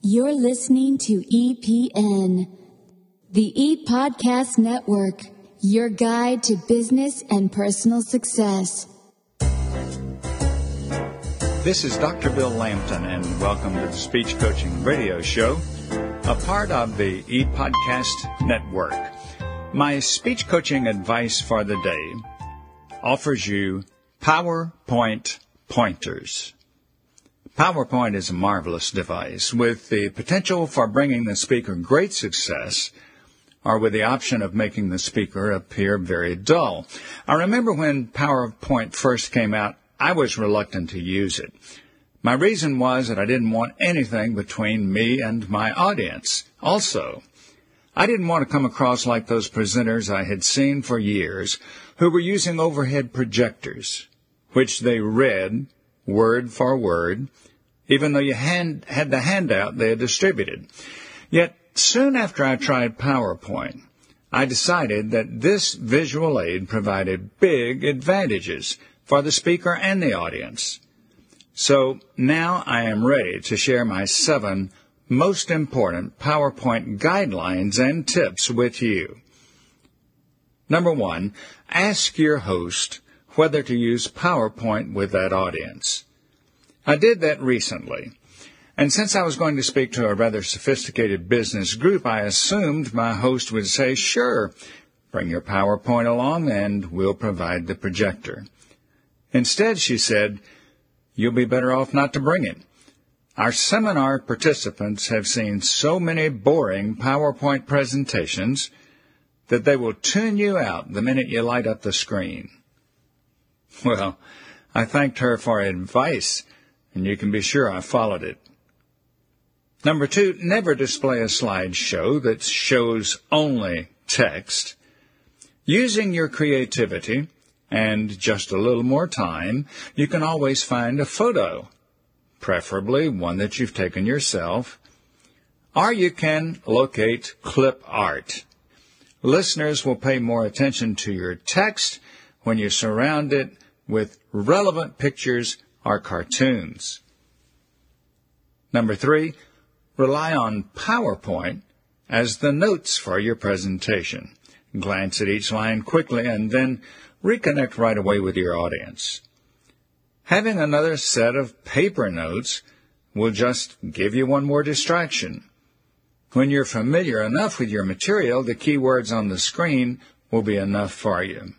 You're listening to EPN, the ePodcast Network, your guide to business and personal success. This is Dr. Bill Lambton, and welcome to the Speech Coaching Radio Show, a part of the ePodcast Network. My speech coaching advice for the day offers you PowerPoint pointers. PowerPoint is a marvelous device with the potential for bringing the speaker great success, or with the option of making the speaker appear very dull. I remember when PowerPoint first came out, I was reluctant to use it. My reason was that I didn't want anything between me and my audience. Also, I didn't want to come across like those presenters I had seen for years who were using overhead projectors, which they read word for word, even though you had the handout they had distributed. Yet, soon after I tried PowerPoint, I decided that this visual aid provided big advantages for the speaker and the audience. So now I am ready to share my 7 most important PowerPoint guidelines and tips with you. Number 1, ask your host whether to use PowerPoint with that audience. I did that recently, and since I was going to speak to a rather sophisticated business group, I assumed my host would say, "Sure, bring your PowerPoint along and we'll provide the projector." Instead, she said, "You'll be better off not to bring it. Our seminar participants have seen so many boring PowerPoint presentations that they will tune you out the minute you light up the screen." Well, I thanked her for advice, and you can be sure I followed it. Number 2, never display a slideshow that shows only text. Using your creativity and just a little more time, you can always find a photo, preferably one that you've taken yourself, or you can locate clip art. Listeners will pay more attention to your text when you surround it with relevant pictures or cartoons. Number 3, rely on PowerPoint as the notes for your presentation. Glance at each line quickly and then reconnect right away with your audience. Having another set of paper notes will just give you one more distraction. When you're familiar enough with your material, the keywords on the screen will be enough for you.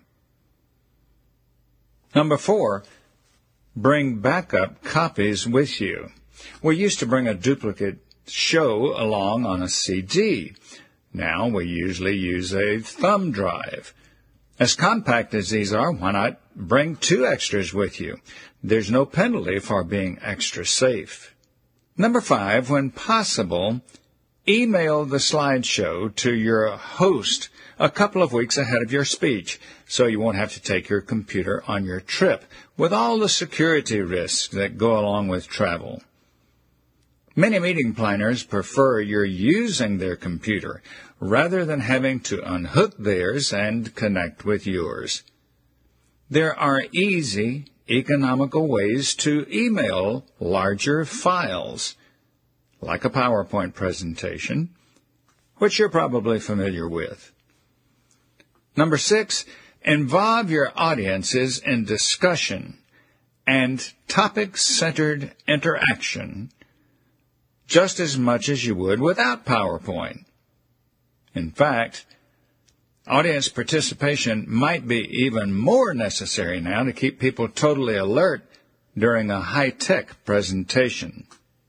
Number 4, bring backup copies with you. We used to bring a duplicate show along on a CD. Now we usually use a thumb drive. As compact as these are, why not bring 2 extras with you? There's no penalty for being extra safe. Number 5, when possible, email the slideshow to your host a couple of weeks ahead of your speech, so you won't have to take your computer on your trip, with all the security risks that go along with travel. Many meeting planners prefer you're using their computer rather than having to unhook theirs and connect with yours. There are easy, economical ways to email larger files, like a PowerPoint presentation, which you're probably familiar with. Number 6, involve your audiences in discussion and topic-centered interaction just as much as you would without PowerPoint. In fact, audience participation might be even more necessary now to keep people totally alert during a high-tech presentation.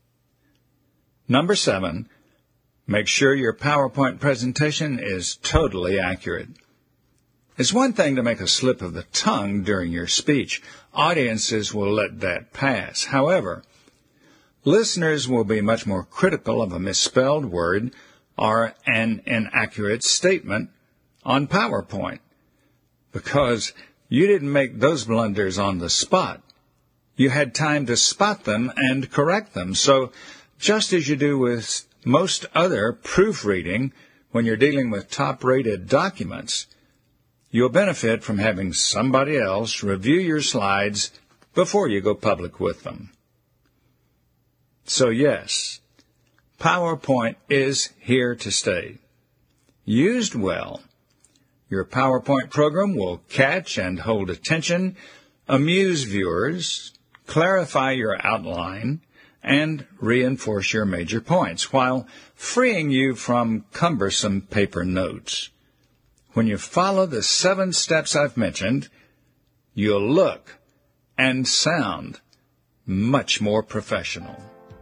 Number 7, make sure your PowerPoint presentation is totally accurate. It's one thing to make a slip of the tongue during your speech. Audiences will let that pass. However, listeners will be much more critical of a misspelled word or an inaccurate statement on PowerPoint, because you didn't make those blunders on the spot. You had time to spot them and correct them. So just as you do with most other proofreading when you're dealing with top-rated documents, you'll benefit from having somebody else review your slides before you go public with them. So yes, PowerPoint is here to stay. Used well, your PowerPoint program will catch and hold attention, amuse viewers, clarify your outline, and reinforce your major points while freeing you from cumbersome paper notes. When you follow the 7 steps I've mentioned, you'll look and sound much more professional.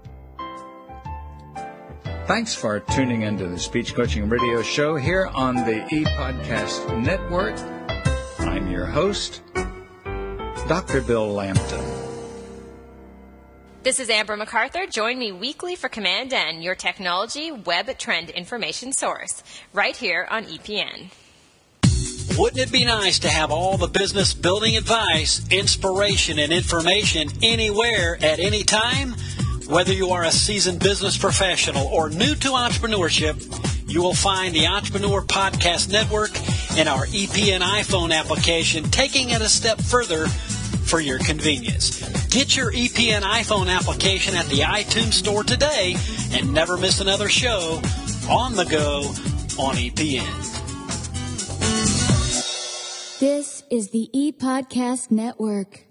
Thanks for tuning into the Speech Coaching Radio Show here on the ePodcast Network. I'm your host, Dr. Bill Lampton. This is Amber MacArthur. Join me weekly for Command N, your technology web trend information source, right here on EPN. Wouldn't it be nice to have all the business building advice, inspiration, and information anywhere at any time? Whether you are a seasoned business professional or new to entrepreneurship, you will find the Entrepreneur Podcast Network and our EPN iPhone application taking it a step further for your convenience. Get your EPN iPhone application at the iTunes Store today and never miss another show on the go on EPN. This is the ePodcast Network.